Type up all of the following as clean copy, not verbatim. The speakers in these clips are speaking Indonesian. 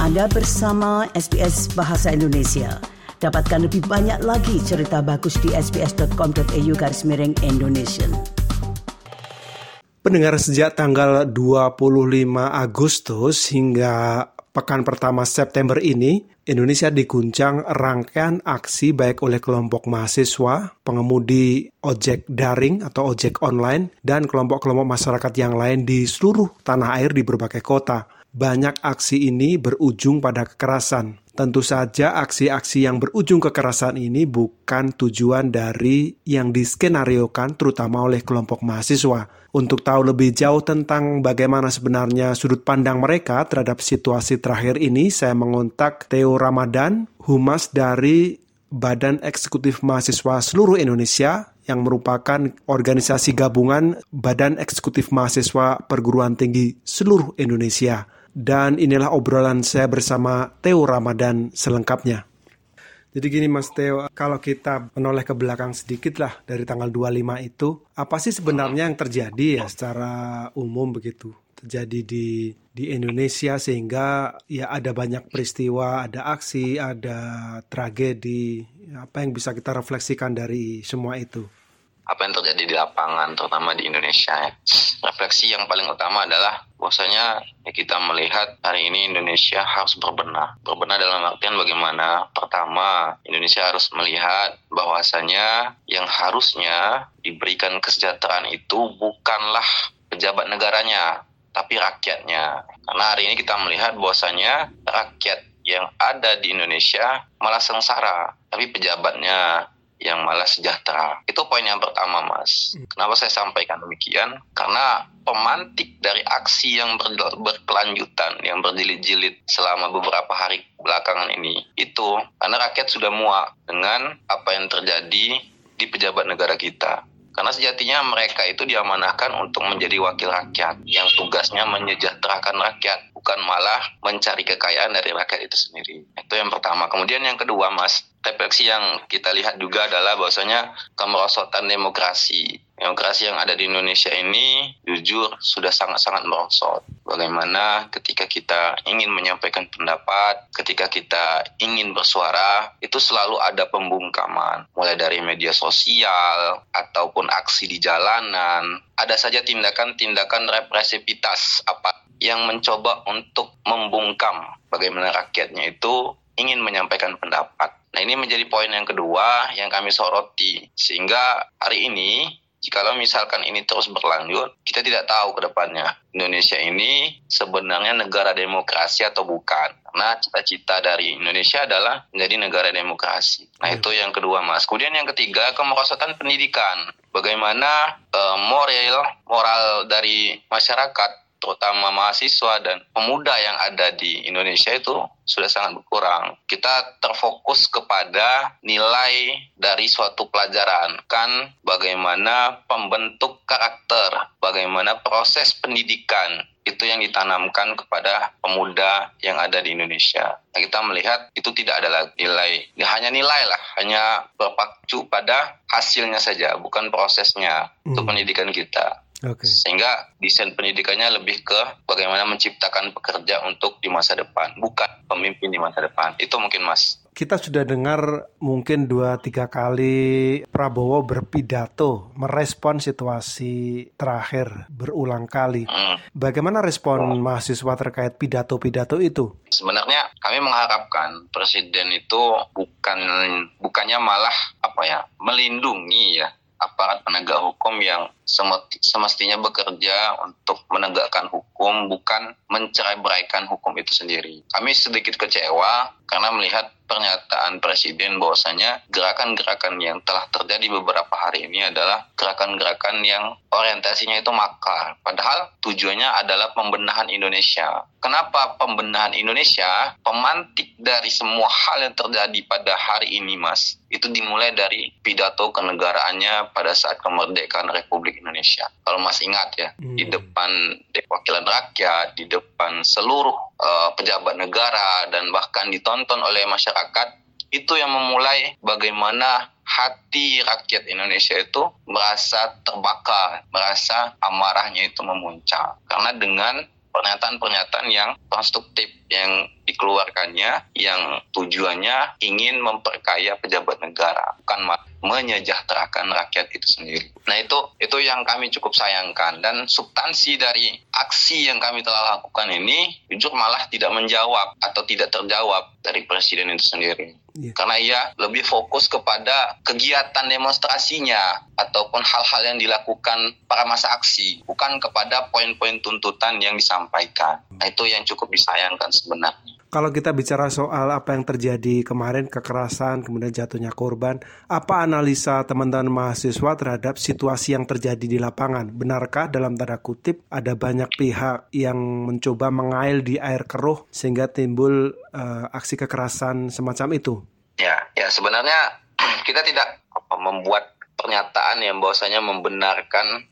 Anda bersama SBS Bahasa Indonesia. Dapatkan lebih banyak lagi cerita bagus di sbs.com.au/Indonesian. Pendengar, sejak tanggal 25 Agustus hingga pekan pertama September ini, Indonesia diguncang rangkaian aksi baik oleh kelompok mahasiswa, pengemudi ojek daring atau ojek online, dan kelompok-kelompok masyarakat yang lain di seluruh tanah air di berbagai kota. Banyak aksi ini berujung pada kekerasan. Tentu saja aksi-aksi yang berujung kekerasan ini bukan tujuan dari yang diskenariokan terutama oleh kelompok mahasiswa. Untuk tahu lebih jauh tentang bagaimana sebenarnya sudut pandang mereka terhadap situasi terakhir ini, saya mengontak Theo Ramadan, Humas dari Badan Eksekutif Mahasiswa Seluruh Indonesia, yang merupakan organisasi gabungan Badan Eksekutif Mahasiswa Perguruan Tinggi Seluruh Indonesia. Dan inilah obrolan saya bersama Theo Ramadan selengkapnya. Jadi gini Mas Theo, kalau kita menoleh ke belakang sedikit lah dari tanggal 25 itu, apa sih sebenarnya yang terjadi ya secara umum begitu? Terjadi di Indonesia sehingga ya ada banyak peristiwa, ada aksi, ada tragedi. Apa yang bisa kita refleksikan dari semua itu? Apa yang terjadi di lapangan, terutama di Indonesia ya. Refleksi yang paling utama adalah bahwasanya ya kita melihat hari ini Indonesia harus berbenah. Berbenah dalam artian bagaimana? Pertama, Indonesia harus melihat bahwasanya yang harusnya diberikan kesejahteraan itu bukanlah pejabat negaranya, tapi rakyatnya. Karena hari ini kita melihat bahwasanya rakyat yang ada di Indonesia malah sengsara, tapi pejabatnya yang malah sejahtera. Itu poin yang pertama, Mas. Kenapa saya sampaikan demikian? Karena pemantik dari aksi yang berkelanjutan, yang berjilid-jilid selama beberapa hari belakangan ini, itu karena rakyat sudah muak dengan apa yang terjadi di pejabat negara kita. Karena sejatinya mereka itu diamanahkan untuk menjadi wakil rakyat, yang tugasnya menyejahterakan rakyat, bukan malah mencari kekayaan dari rakyat itu sendiri. Itu yang pertama. Kemudian yang kedua, Mas, refleksi yang kita lihat juga adalah bahwasanya kemerosotan demokrasi. Demokrasi yang ada di Indonesia ini jujur sudah sangat-sangat merosot. Bagaimana ketika kita ingin menyampaikan pendapat, ketika kita ingin bersuara, itu selalu ada pembungkaman. Mulai dari media sosial, ataupun aksi di jalanan. Ada saja tindakan-tindakan represivitas yang mencoba untuk membungkam bagaimana rakyatnya itu ingin menyampaikan pendapat. Nah, ini menjadi poin yang kedua yang kami soroti. Sehingga hari ini, jikalau misalkan ini terus berlanjut, kita tidak tahu ke depannya Indonesia ini sebenarnya negara demokrasi atau bukan. Karena cita-cita dari Indonesia adalah menjadi negara demokrasi. Nah, itu yang kedua, Mas. Kemudian yang ketiga, kemerosotan pendidikan. Bagaimana moral dari masyarakat, terutama mahasiswa dan pemuda yang ada di Indonesia itu sudah sangat berkurang. Kita terfokus kepada nilai dari suatu pelajaran, kan bagaimana pembentuk karakter, bagaimana proses pendidikan itu yang ditanamkan kepada pemuda yang ada di Indonesia. Nah, kita melihat itu tidak ada lagi nilai, hanya nilai lah, hanya berpacu pada hasilnya saja, bukan prosesnya untuk pendidikan kita. Okay. Sehingga desain pendidikannya lebih ke bagaimana menciptakan pekerja untuk di masa depan, bukan pemimpin di masa depan. Itu mungkin, Mas. Kita sudah dengar mungkin 2-3 kali Prabowo berpidato merespon situasi terakhir berulang kali. Bagaimana respon mahasiswa terkait pidato-pidato itu? Sebenarnya kami mengharapkan presiden itu bukannya malah melindungi aparat penegak hukum yang semestinya bekerja untuk menegakkan hukum, bukan mencerai-beraikan hukum itu sendiri. Kami sedikit kecewa karena melihat pernyataan presiden bahwasanya gerakan-gerakan yang telah terjadi beberapa hari ini adalah gerakan-gerakan yang orientasinya itu makar. Padahal tujuannya adalah pembenahan Indonesia. Kenapa pembenahan Indonesia? Pemantik dari semua hal yang terjadi pada hari ini, Mas, itu dimulai dari pidato kenegaraannya pada saat kemerdekaan Republik Indonesia. Kalau Mas ingat ya, di depan Wakilan Rakyat, di depan seluruh pejabat negara, dan bahkan ditonton oleh masyarakat, itu yang memulai bagaimana hati rakyat Indonesia itu merasa terbakar, merasa amarahnya itu memuncak. Karena dengan pernyataan-pernyataan yang konstruktif yang kebijakannya yang tujuannya ingin memperkaya pejabat negara, bukan menyejahterakan rakyat itu sendiri. Nah itu yang kami cukup sayangkan, dan substansi dari aksi yang kami telah lakukan ini jujur malah tidak menjawab atau tidak terjawab dari presiden itu sendiri. Karena ia lebih fokus kepada kegiatan demonstrasinya ataupun hal-hal yang dilakukan para masa aksi, bukan kepada poin-poin tuntutan yang disampaikan. Nah itu yang cukup disayangkan sebenarnya. Kalau kita bicara soal apa yang terjadi kemarin, kekerasan, kemudian jatuhnya korban, apa analisa teman-teman mahasiswa terhadap situasi yang terjadi di lapangan? Benarkah dalam tanda kutip ada banyak pihak yang mencoba mengail di air keruh sehingga timbul aksi kekerasan semacam itu? Ya sebenarnya kita tidak membuat pernyataan yang bahwasanya membenarkan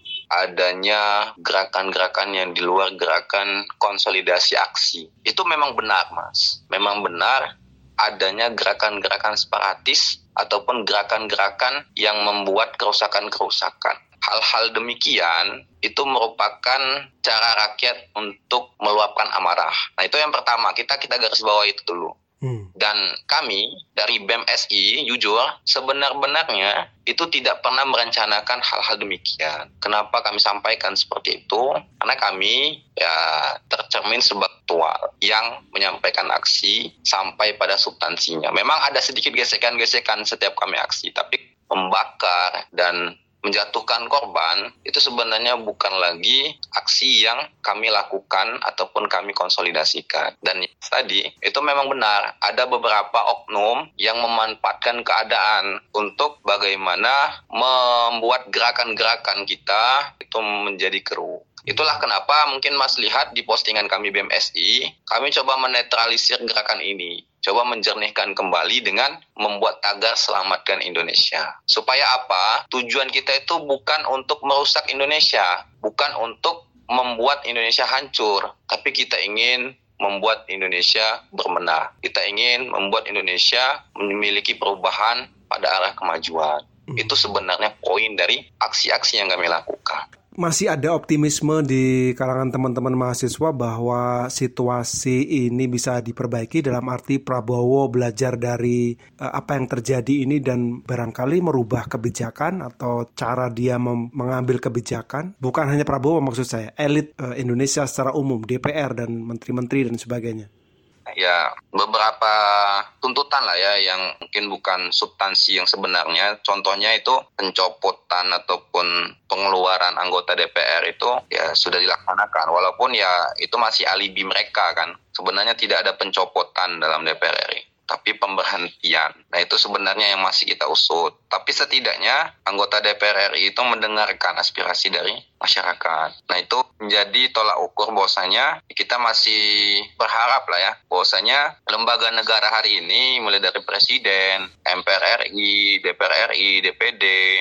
adanya gerakan-gerakan yang di luar gerakan konsolidasi aksi. Itu memang benar, Mas. Memang benar adanya gerakan-gerakan separatis ataupun gerakan-gerakan yang membuat kerusakan-kerusakan. Hal-hal demikian itu merupakan cara rakyat untuk meluapkan amarah. Nah itu yang pertama, kita garis bawahi itu dulu. Dan kami dari BEM-SI jujur sebenarnya itu tidak pernah merencanakan hal-hal demikian. Kenapa kami sampaikan seperti itu? Karena kami tercermin sebagai ketua yang menyampaikan aksi sampai pada substansinya. Memang ada sedikit gesekan-gesekan setiap kami aksi, tapi membakar dan menjatuhkan korban itu sebenarnya bukan lagi aksi yang kami lakukan ataupun kami konsolidasikan. Dan tadi itu memang benar, ada beberapa oknum yang memanfaatkan keadaan untuk bagaimana membuat gerakan-gerakan kita itu menjadi keruh. Itulah kenapa mungkin Mas lihat di postingan kami BEM-SI, kami coba menetralisir gerakan ini. Coba menjernihkan kembali dengan membuat tagar Selamatkan Indonesia. Supaya apa? Tujuan kita itu bukan untuk merusak Indonesia, bukan untuk membuat Indonesia hancur, tapi kita ingin membuat Indonesia bermenang. Kita ingin membuat Indonesia memiliki perubahan pada arah kemajuan. Itu sebenarnya poin dari aksi-aksi yang kami lakukan. Masih ada optimisme di kalangan teman-teman mahasiswa bahwa situasi ini bisa diperbaiki, dalam arti Prabowo belajar dari apa yang terjadi ini dan barangkali merubah kebijakan atau cara dia mengambil kebijakan. Bukan hanya Prabowo, maksud saya, elit Indonesia secara umum, DPR dan menteri-menteri dan sebagainya. Ya, beberapa tuntutan lah ya yang mungkin bukan substansi yang sebenarnya. Contohnya itu pencopotan ataupun pengeluaran anggota DPR itu ya sudah dilaksanakan. Walaupun ya itu masih alibi mereka kan. Sebenarnya tidak ada pencopotan dalam DPR RI, tapi pemberhentian. Nah itu sebenarnya yang masih kita usut. Tapi setidaknya anggota DPR RI itu mendengarkan aspirasi dari masyarakat. Nah itu menjadi tolak ukur bahwasanya kita masih berharap lah ya, bahwasanya lembaga negara hari ini mulai dari Presiden, MPR RI, DPR RI, DPD,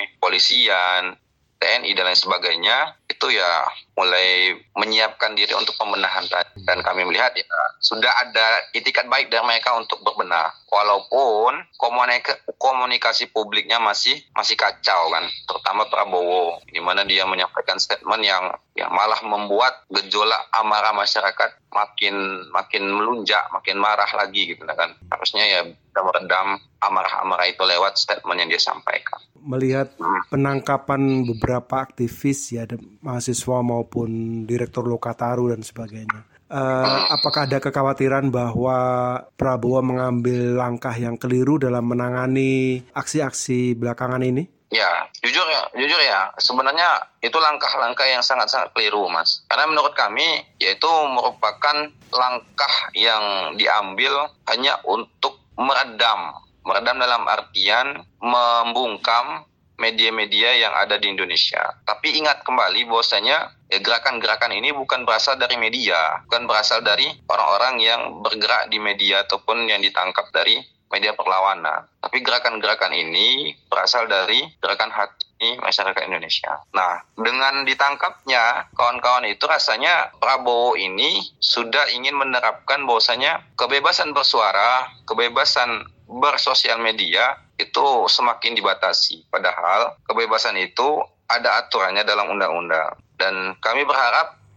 Polisian, TNI dan lain sebagainya itu ya mulai menyiapkan diri untuk pembenahan tadi. Dan kami melihat ya sudah ada itikat baik dari mereka untuk berbenah, walaupun komunikasi publiknya masih kacau kan, terutama Prabowo, di mana dia menyampaikan statement yang malah membuat gejolak amarah masyarakat makin melunjak, makin marah lagi gitu kan. Harusnya ya kita meredam amarah-amarah itu lewat statement yang dia sampaikan. Melihat penangkapan beberapa aktivis ya, mahasiswa maupun direktur Lokataru dan sebagainya, apakah ada kekhawatiran bahwa Prabowo mengambil langkah yang keliru dalam menangani aksi-aksi belakangan ini? Ya, jujur ya, sebenarnya itu langkah-langkah yang sangat-sangat keliru, Mas. Karena menurut kami, yaitu merupakan langkah yang diambil hanya untuk meredam dalam artian membungkam media-media yang ada di Indonesia. Tapi ingat kembali bahwasanya gerakan-gerakan ini bukan berasal dari media, bukan berasal dari orang-orang yang bergerak di media ataupun yang ditangkap dari media perlawanan. Tapi gerakan-gerakan ini berasal dari gerakan hati masyarakat Indonesia. Nah, dengan ditangkapnya kawan-kawan itu rasanya Prabowo ini sudah ingin menerapkan bahwasanya kebebasan bersuara, kebebasan bersosial media itu semakin dibatasi. Padahal kebebasan itu ada aturannya dalam undang-undang. Dan kami berharap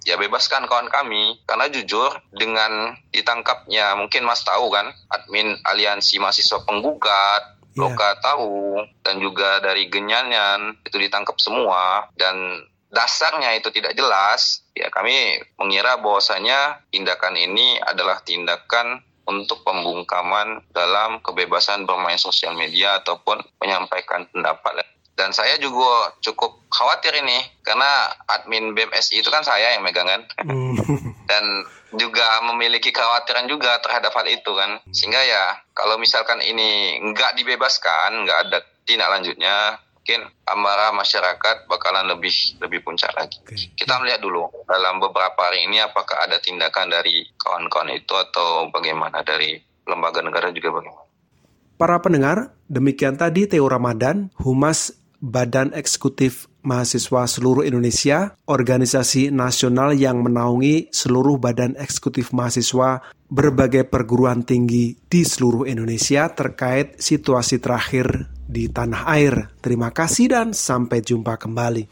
ya bebaskan kawan kami. Karena jujur dengan ditangkapnya, mungkin Mas tahu kan, admin Aliansi Mahasiswa Penggugat, Loka tahu, dan juga dari Genyanyan itu ditangkap semua, dan dasarnya itu tidak jelas. Ya kami mengira bahwasanya tindakan ini adalah tindakan untuk pembungkaman dalam kebebasan bermain sosial media ataupun menyampaikan pendapat. Dan saya juga cukup khawatir ini, karena admin BMSI itu kan saya yang megang kan. Dan juga memiliki kekhawatiran juga terhadap hal itu kan. Sehingga ya kalau misalkan ini nggak dibebaskan, nggak ada tindak lanjutnya, mungkin amarah masyarakat bakalan lebih puncak lagi. Kita melihat dulu dalam beberapa hari ini apakah ada tindakan dari kawan-kawan itu atau bagaimana dari lembaga negara juga bagaimana. Para pendengar, demikian tadi Theo Ramadan, Humas Badan Eksekutif Mahasiswa Seluruh Indonesia, organisasi nasional yang menaungi seluruh badan eksekutif mahasiswa berbagai perguruan tinggi di seluruh Indonesia terkait situasi terakhir di tanah air. Terima kasih dan sampai jumpa kembali.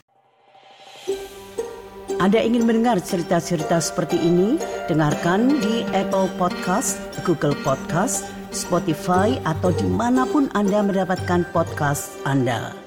Anda ingin mendengar cerita-cerita seperti ini? Dengarkan di Apple Podcast, Google Podcast, Spotify, atau dimanapun Anda mendapatkan podcast Anda.